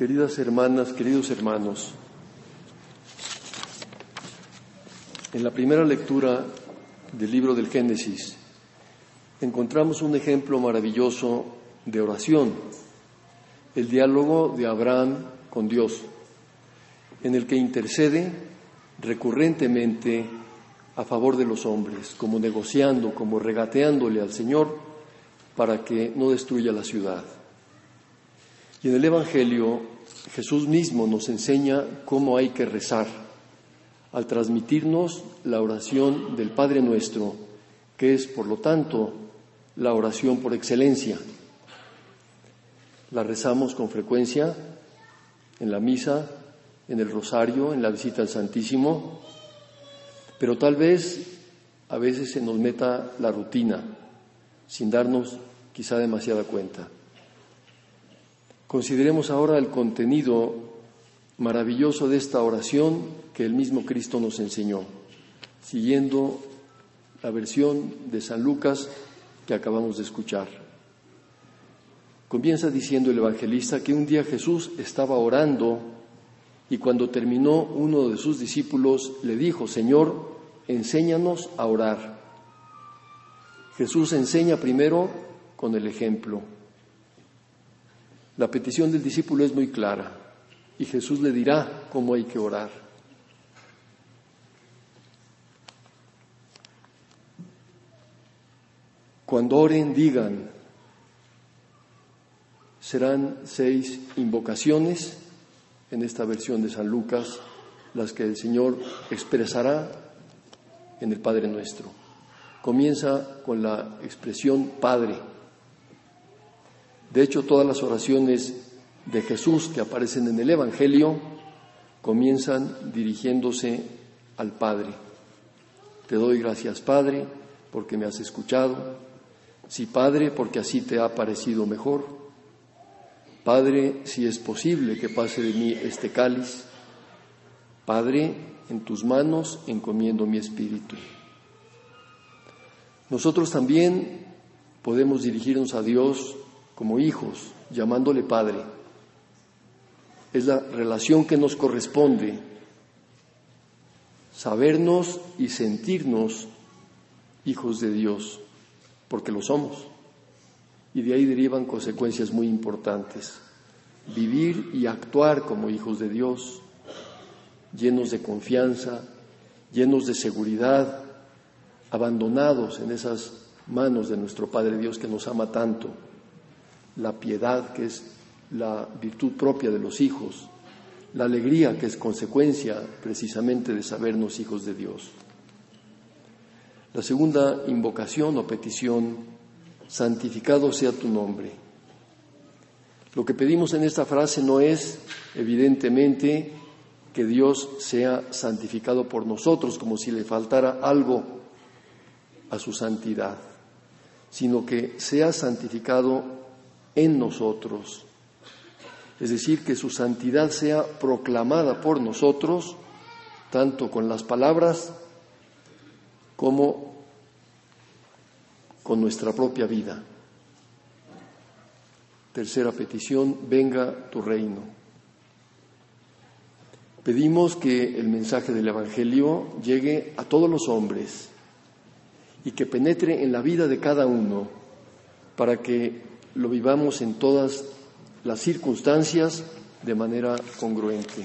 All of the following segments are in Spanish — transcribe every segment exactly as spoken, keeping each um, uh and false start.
Queridas hermanas, queridos hermanos, en la primera lectura del libro del Génesis encontramos un ejemplo maravilloso de oración, el diálogo de Abraham con Dios, en el que intercede recurrentemente a favor de los hombres, como negociando, como regateándole al Señor para que no destruya la ciudad. Y en el Evangelio Jesús mismo nos enseña cómo hay que rezar, al transmitirnos la oración del Padre Nuestro, que es, por lo tanto, la oración por excelencia. La rezamos con frecuencia en la misa, en el rosario, en la visita al Santísimo, pero tal vez a veces se nos meta la rutina, sin darnos quizá demasiada cuenta. Consideremos ahora el contenido maravilloso de esta oración que el mismo Cristo nos enseñó, siguiendo la versión de San Lucas que acabamos de escuchar. Comienza diciendo el evangelista que un día Jesús estaba orando y cuando terminó, uno de sus discípulos le dijo: Señor, enséñanos a orar. Jesús enseña primero con el ejemplo. La petición del discípulo es muy clara y Jesús le dirá cómo hay que orar. Cuando oren, digan, serán seis invocaciones en esta versión de San Lucas, las que el Señor expresará en el Padre Nuestro. Comienza con la expresión Padre. De hecho, todas las oraciones de Jesús que aparecen en el Evangelio comienzan dirigiéndose al Padre. Te doy gracias, Padre, porque me has escuchado. Sí, Padre, porque así te ha parecido mejor. Padre, si es posible que pase de mí este cáliz. Padre, en tus manos encomiendo mi espíritu. Nosotros también podemos dirigirnos a Dios como hijos, llamándole Padre. Es la relación que nos corresponde, sabernos y sentirnos hijos de Dios, porque lo somos. Y de ahí derivan consecuencias muy importantes. Vivir y actuar como hijos de Dios, llenos de confianza, llenos de seguridad, abandonados en esas manos de nuestro Padre Dios que nos ama tanto. La piedad, que es la virtud propia de los hijos, la alegría, que es consecuencia precisamente de sabernos hijos de Dios. La segunda invocación o petición: santificado sea tu nombre. Lo que pedimos en esta frase no es, evidentemente, que Dios sea santificado por nosotros, como si le faltara algo a su santidad, sino que sea santificado en nosotros. Es decir, que su santidad sea proclamada por nosotros, tanto con las palabras como con nuestra propia vida. Tercera petición: venga tu reino. Pedimos que el mensaje del Evangelio llegue a todos los hombres y que penetre en la vida de cada uno para que lo vivamos en todas las circunstancias de manera congruente.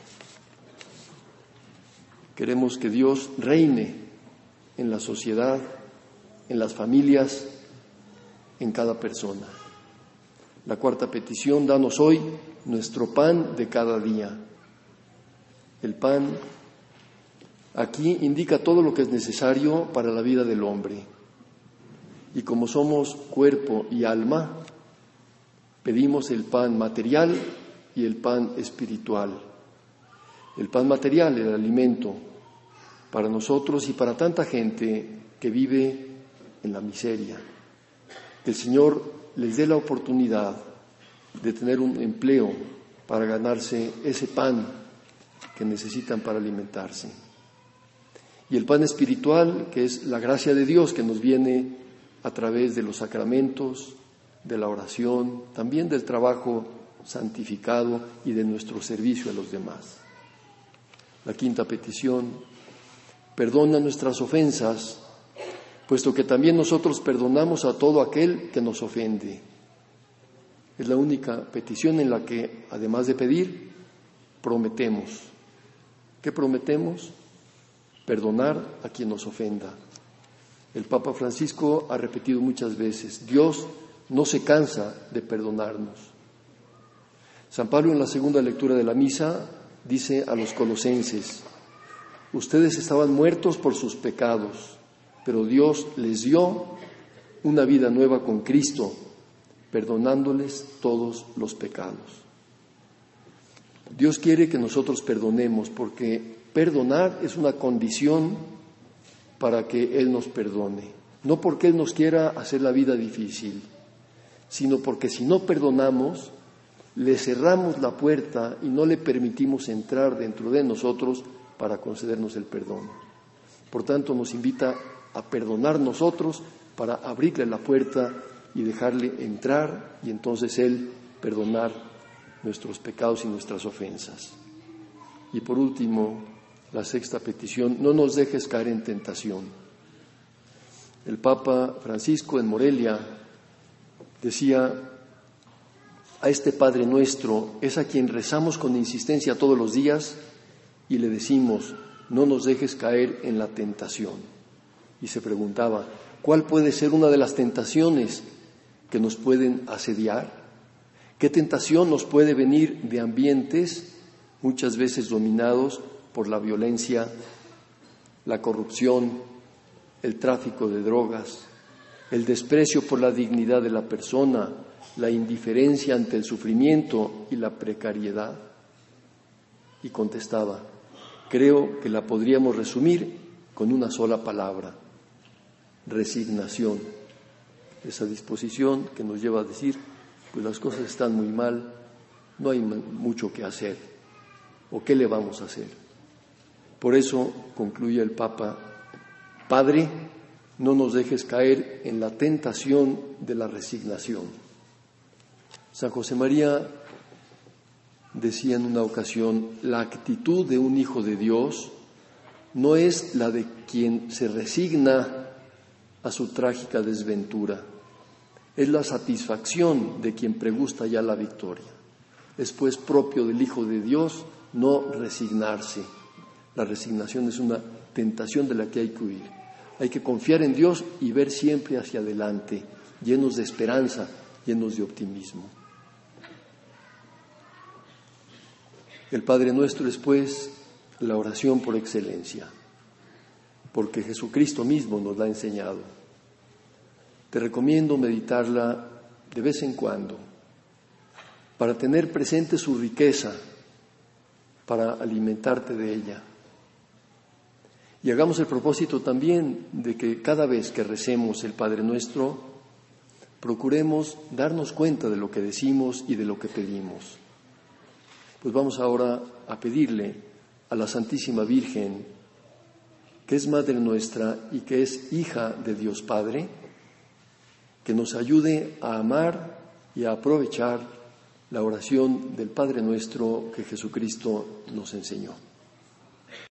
Queremos que Dios reine en la sociedad, en las familias, en cada persona. La cuarta petición: danos hoy nuestro pan de cada día. El pan aquí indica todo lo que es necesario para la vida del hombre. Y como somos cuerpo y alma, pedimos el pan material y el pan espiritual. El pan material, el alimento para nosotros y para tanta gente que vive en la miseria. Que el Señor les dé la oportunidad de tener un empleo para ganarse ese pan que necesitan para alimentarse. Y el pan espiritual, que es la gracia de Dios que nos viene a través de los sacramentos, de la oración, también del trabajo santificado y de nuestro servicio a los demás. La quinta petición: perdona nuestras ofensas, puesto que también nosotros perdonamos a todo aquel que nos ofende. Es la única petición en la que, además de pedir, prometemos. ¿Qué prometemos? Perdonar a quien nos ofenda. El Papa Francisco ha repetido muchas veces: Dios no se cansa de perdonarnos. San Pablo, en la segunda lectura de la misa, dice a los colosenses: ustedes estaban muertos por sus pecados, pero Dios les dio una vida nueva con Cristo, perdonándoles todos los pecados. Dios quiere que nosotros perdonemos, porque perdonar es una condición para que Él nos perdone. No porque Él nos quiera hacer la vida difícil, sino porque si no perdonamos, le cerramos la puerta y no le permitimos entrar dentro de nosotros para concedernos el perdón. Por tanto, nos invita a perdonar nosotros para abrirle la puerta y dejarle entrar, y entonces Él perdonar nuestros pecados y nuestras ofensas. Y por último, la sexta petición: no nos dejes caer en tentación. El Papa Francisco, en Morelia, decía: a este Padre nuestro es a quien rezamos con insistencia todos los días y le decimos: no nos dejes caer en la tentación. Y se preguntaba: ¿cuál puede ser una de las tentaciones que nos pueden asediar? ¿Qué tentación nos puede venir de ambientes muchas veces dominados por la violencia, la corrupción, el tráfico de drogas, el desprecio por la dignidad de la persona, la indiferencia ante el sufrimiento y la precariedad? Y contestaba: creo que la podríamos resumir con una sola palabra: resignación. Esa disposición que nos lleva a decir: pues las cosas están muy mal, no hay mucho que hacer, ¿o qué le vamos a hacer? Por eso concluye el Papa: Padre, no nos dejes caer en la tentación de la resignación. San José María decía en una ocasión: la actitud de un hijo de Dios no es la de quien se resigna a su trágica desventura, es la satisfacción de quien pregusta ya la victoria. Es pues propio del Hijo de Dios no resignarse. La resignación es una tentación de la que hay que huir. Hay que confiar en Dios y ver siempre hacia adelante, llenos de esperanza, llenos de optimismo. El Padre Nuestro es, pues, la oración por excelencia, porque Jesucristo mismo nos la ha enseñado. Te recomiendo meditarla de vez en cuando, para tener presente su riqueza, para alimentarte de ella. Y hagamos el propósito también de que cada vez que recemos el Padre Nuestro, procuremos darnos cuenta de lo que decimos y de lo que pedimos. Pues vamos ahora a pedirle a la Santísima Virgen, que es Madre nuestra y que es hija de Dios Padre, que nos ayude a amar y a aprovechar la oración del Padre Nuestro que Jesucristo nos enseñó.